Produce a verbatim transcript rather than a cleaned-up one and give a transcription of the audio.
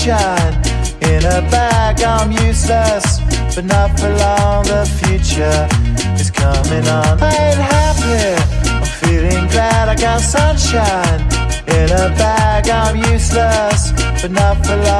sunshine. In a bag, I'm useless, but not for long. The future is coming on. I ain't happy, I'm feeling glad. I got sunshine. In a bag, I'm useless, but not for long.